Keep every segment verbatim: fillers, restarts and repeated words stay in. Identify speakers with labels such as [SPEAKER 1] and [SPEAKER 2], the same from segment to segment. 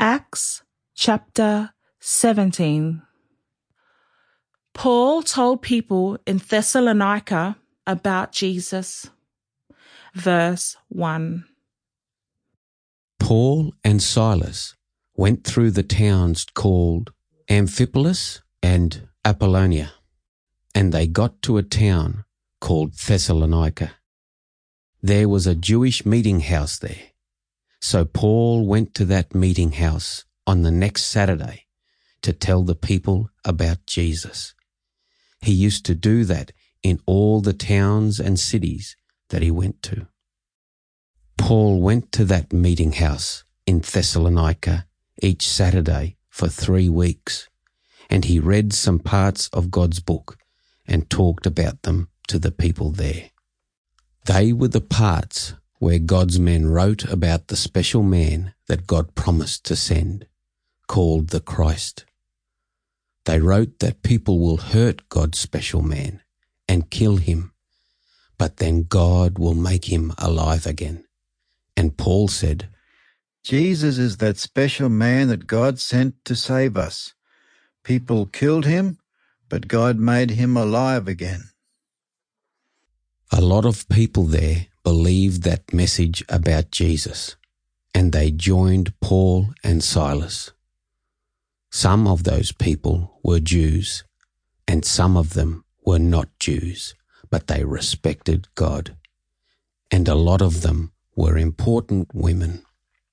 [SPEAKER 1] Acts chapter seventeen. Paul told people in Thessalonica about Jesus. Verse one.
[SPEAKER 2] Paul and Silas went through the towns called Amphipolis and Apollonia, and they got to a town called Thessalonica. There was a Jewish meeting house there. So Paul went to that meeting house on the next Saturday to tell the people about Jesus. He used to do that in all the towns and cities that he went to. Paul went to that meeting house in Thessalonica each Saturday for three weeks, and he read some parts of God's book and talked about them to the people there. They were the parts where God's men wrote about the special man that God promised to send, called the Christ. They wrote that people will hurt God's special man and kill him, but then God will make him alive again. And Paul said,
[SPEAKER 3] Jesus is that special man that God sent to save us. People killed him, but God made him alive again.
[SPEAKER 2] A lot of people there believed that message about Jesus, and they joined Paul and Silas. Some of those people were Jews, and some of them were not Jews, but they respected God. And a lot of them were important women.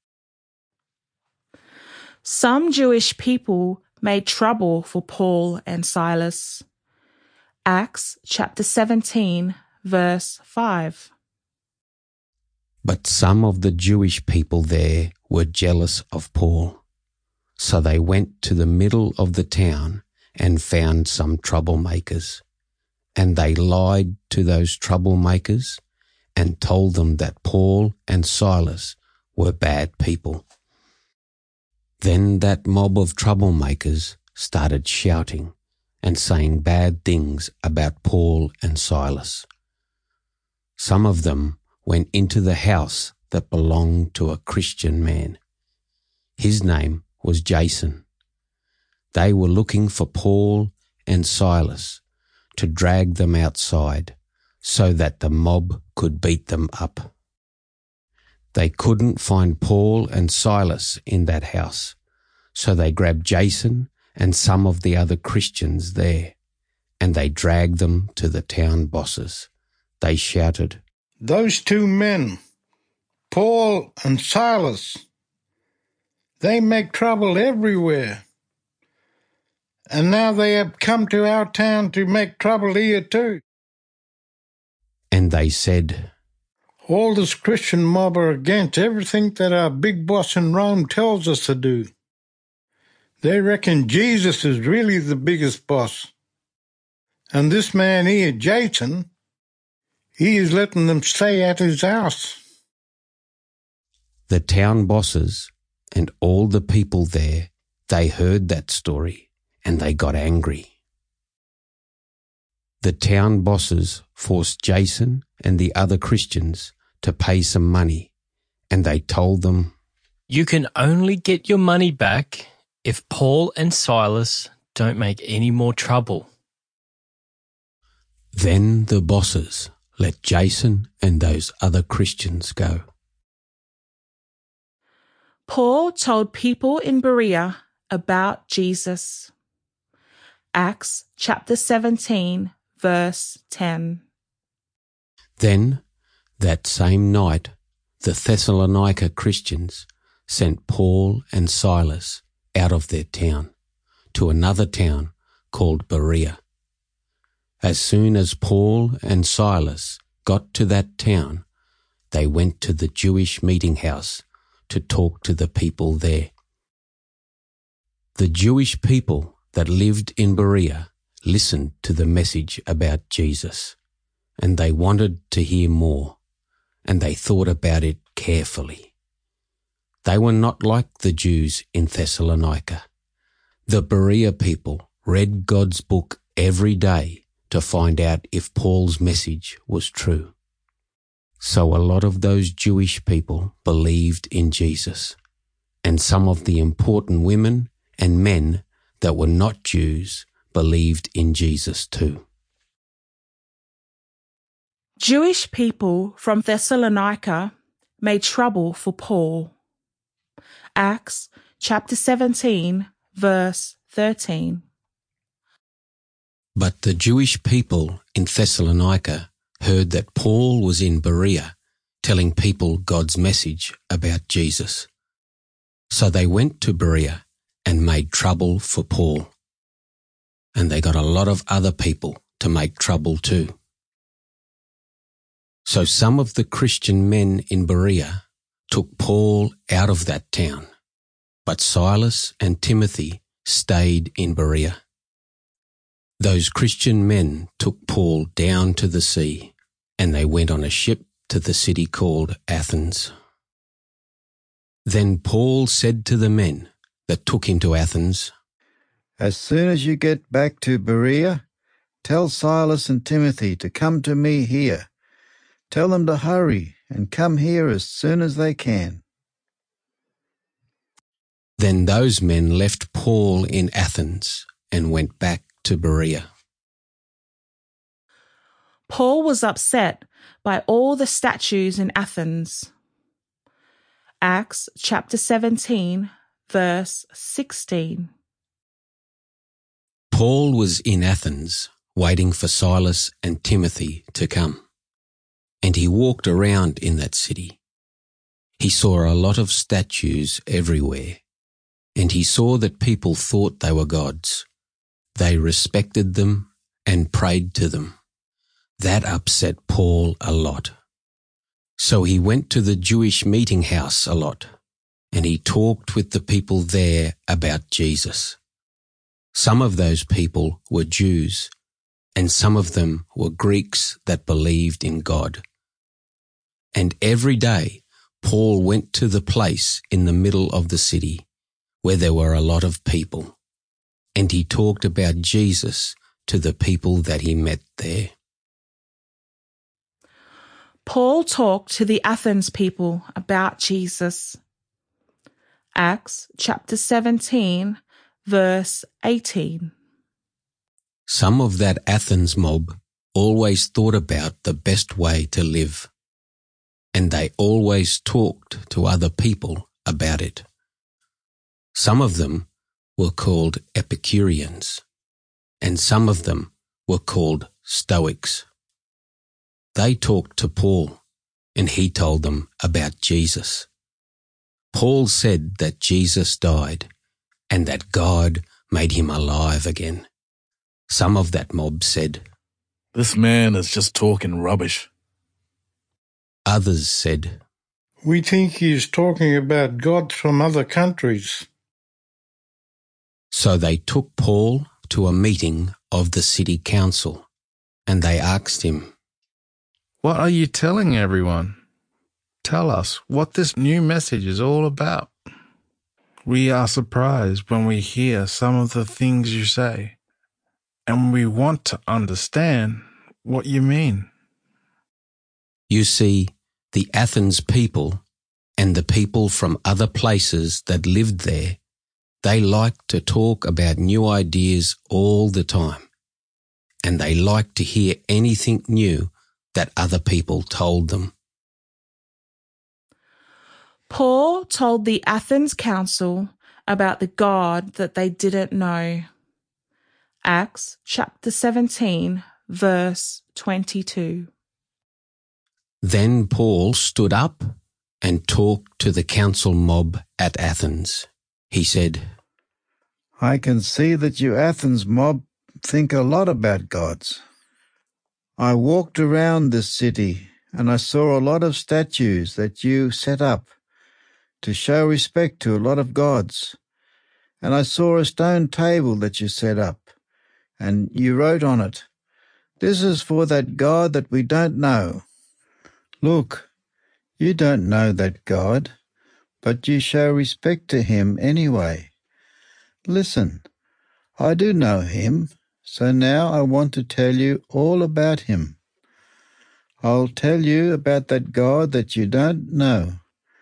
[SPEAKER 1] Some Jewish people made trouble for Paul and Silas. Acts chapter seventeen, verse five.
[SPEAKER 2] But some of the Jewish people there were jealous of Paul. So they went to the middle of the town and found some troublemakers. And they lied to those troublemakers and told them that Paul and Silas were bad people. Then that mob of troublemakers started shouting and saying bad things about Paul and Silas. Some of them went into the house that belonged to a Christian man. His name was Jason. They were looking for Paul and Silas to drag them outside so that the mob could beat them up. They couldn't find Paul and Silas in that house, so they grabbed Jason and some of the other Christians there, and they dragged them to the town bosses. They shouted,
[SPEAKER 4] "Those two men, Paul and Silas, they make trouble everywhere. And now they have come to our town to make trouble here too."
[SPEAKER 2] And they said,
[SPEAKER 4] "All this Christian mob are against everything that our big boss in Rome tells us to do. They reckon Jesus is really the biggest boss. And this man here, Jason, he is letting them stay at his house."
[SPEAKER 2] The town bosses and all the people there, they heard that story and they got angry. The town bosses forced Jason and the other Christians to pay some money, and they told them,
[SPEAKER 5] "You can only get your money back if Paul and Silas don't make any more trouble."
[SPEAKER 2] Then the bosses let Jason and those other Christians go.
[SPEAKER 1] Paul told people in Berea about Jesus. Acts chapter seventeen, verse ten.
[SPEAKER 2] Then, that same night, the Thessalonica Christians sent Paul and Silas out of their town to another town called Berea. As soon as Paul and Silas got to that town, they went to the Jewish meeting house to talk to the people there. The Jewish people that lived in Berea listened to the message about Jesus, and they wanted to hear more, and they thought about it carefully. They were not like the Jews in Thessalonica. The Berea people read God's book every day to find out if Paul's message was true. So a lot of those Jewish people believed in Jesus, and some of the important women and men that were not Jews believed in Jesus too.
[SPEAKER 1] Jewish people from Thessalonica made trouble for Paul. Acts chapter seventeen, verse thirteen.
[SPEAKER 2] But the Jewish people in Thessalonica heard that Paul was in Berea, telling people God's message about Jesus. So they went to Berea and made trouble for Paul. And they got a lot of other people to make trouble too. So some of the Christian men in Berea took Paul out of that town, but Silas and Timothy stayed in Berea. Those Christian men took Paul down to the sea, and they went on a ship to the city called Athens. Then Paul said to the men that took him to Athens,
[SPEAKER 3] As soon as you get back to Berea, tell Silas and Timothy to come to me here. Tell them to hurry and come here as soon as they can.
[SPEAKER 2] Then those men left Paul in Athens and went back to Berea.
[SPEAKER 1] Paul was upset by all the statues in Athens. Acts chapter seventeen, verse sixteen.
[SPEAKER 2] Paul was in Athens waiting for Silas and Timothy to come, and he walked around in that city. He saw a lot of statues everywhere, and he saw that people thought they were gods. They respected them and prayed to them. That upset Paul a lot. So he went to the Jewish meeting house a lot, and he talked with the people there about Jesus. Some of those people were Jews, and some of them were Greeks that believed in God. And every day Paul went to the place in the middle of the city where there were a lot of people, and he talked about Jesus to the people that he met there.
[SPEAKER 1] Paul talked to the Athens people about Jesus. Acts chapter seventeen, verse eighteen.
[SPEAKER 2] Some of that Athens mob always thought about the best way to live, and they always talked to other people about it. Some of them were called Epicureans, and some of them were called Stoics. They talked to Paul, and he told them about Jesus. Paul said that Jesus died, and that God made him alive again. Some of that mob said,
[SPEAKER 6] This man is just talking rubbish.
[SPEAKER 2] Others said,
[SPEAKER 4] We think he's talking about gods from other countries.
[SPEAKER 2] So they took Paul to a meeting of the city council, and they asked him,
[SPEAKER 7] What are you telling everyone? Tell us what this new message is all about. We are surprised when we hear some of the things you say, and we want to understand what you mean.
[SPEAKER 2] You see, the Athens people and the people from other places that lived there, they liked to talk about new ideas all the time, and they liked to hear anything new that other people told them.
[SPEAKER 1] Paul told the Athens council about the God that they didn't know. Acts chapter seventeen, verse twenty-two.
[SPEAKER 2] Then Paul stood up and talked to the council mob at Athens. He said,
[SPEAKER 3] I can see that you Athens mob think a lot about gods. I walked around this city and I saw a lot of statues that you set up to show respect to a lot of gods. And I saw a stone table that you set up, and you wrote on it, This is for that God that we don't know. Look, you don't know that God, but you show respect to him anyway. Listen, I do know him, so now I want to tell you all about him. I'll tell you about that God that you don't know.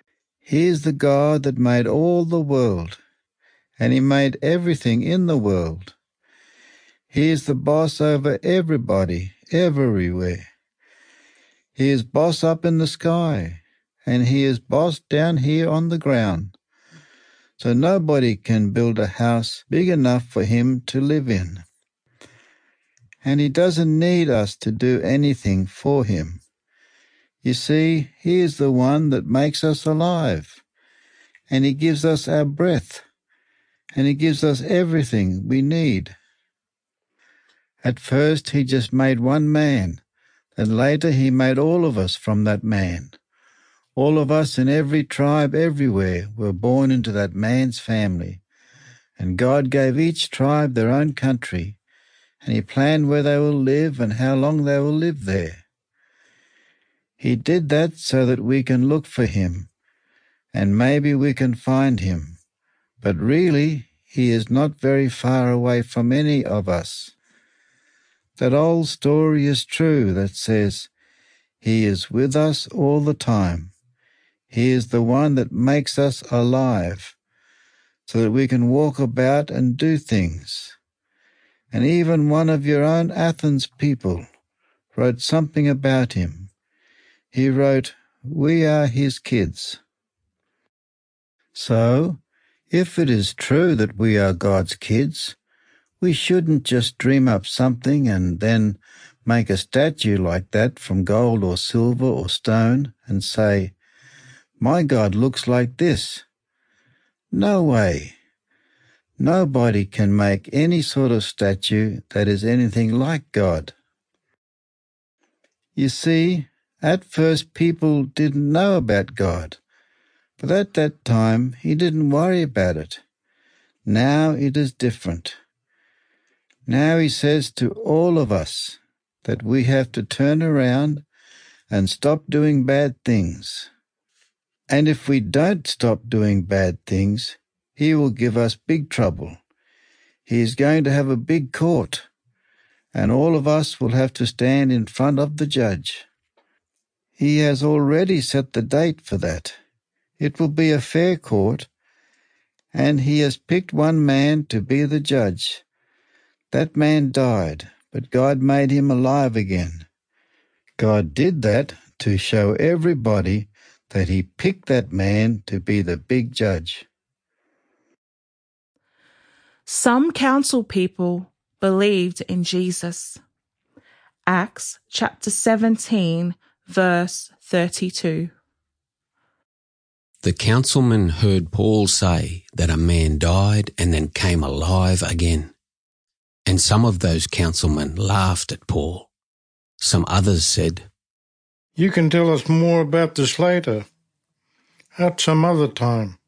[SPEAKER 3] He is the God that made all the world, and He made everything in the world. He is the boss over everybody, everywhere. He is boss up in the sky, and He is boss down here on the ground. So nobody can build a house big enough for Him to live in. And He doesn't need us to do anything for Him. You see, He is the one that makes us alive, and He gives us our breath, and He gives us everything we need. At first He just made one man, and later He made all of us from that man. All of us in every tribe everywhere were born into that man's family, and God gave each tribe their own country, and He planned where they will live and how long they will live there. He did that so that we can look for Him, and maybe we can find Him, but really He is not very far away from any of us. That old story is true that says, He is with us all the time. He is the one that makes us alive, so that we can walk about and do things. And even one of your own Athens people wrote something about Him. He wrote, "We are His kids." So, if it is true that we are God's kids, we shouldn't just dream up something and then make a statue like that from gold or silver or stone and say, "My God looks like this." No way. Nobody can make any sort of statue that is anything like God. You see, at first people didn't know about God, but at that time He didn't worry about it. Now it is different. Now He says to all of us that we have to turn around and stop doing bad things. And if we don't stop doing bad things, He will give us big trouble. He is going to have a big court, and all of us will have to stand in front of the judge. He has already set the date for that. It will be a fair court, and He has picked one man to be the judge. That man died, but God made him alive again. God did that to show everybody that He picked that man to be the big judge.
[SPEAKER 1] Some council people believed in Jesus. Acts chapter seventeen, verse thirty-two.
[SPEAKER 2] The councilmen heard Paul say that a man died and then came alive again. And some of those councilmen laughed at Paul. Some others said,
[SPEAKER 4] "You can tell us more about this later, at some other time."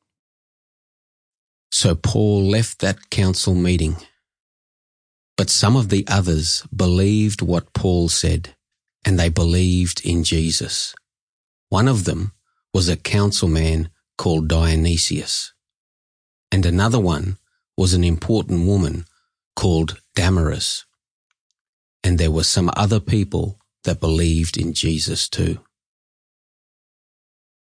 [SPEAKER 2] So Paul left that council meeting. But some of the others believed what Paul said, and they believed in Jesus. One of them was a councilman called Dionysius, and another one was an important woman called Damaris. And there were some other people that believed in Jesus too.